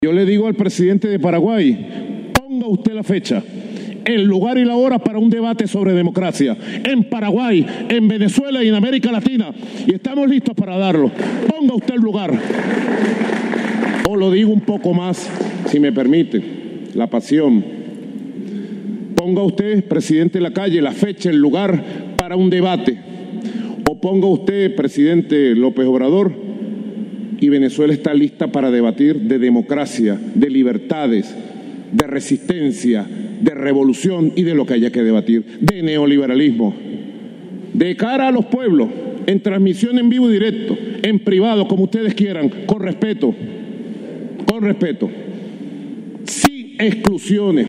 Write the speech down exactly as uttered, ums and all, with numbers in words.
Yo le digo al presidente de Paraguay, ponga usted la fecha, el lugar y la hora para un debate sobre democracia en Paraguay, en Venezuela y en América Latina, y estamos listos para darlo. Ponga usted el lugar. O lo digo un poco más, si me permite, la pasión. Ponga usted, presidente Lacalle, la fecha, el lugar para un debate. O ponga usted, presidente López Obrador, y Venezuela está lista para debatir de democracia, de libertades, de resistencia, de revolución y de lo que haya que debatir, de neoliberalismo. De cara a los pueblos, en transmisión en vivo y directo, en privado, como ustedes quieran, con respeto, con respeto, sin exclusiones.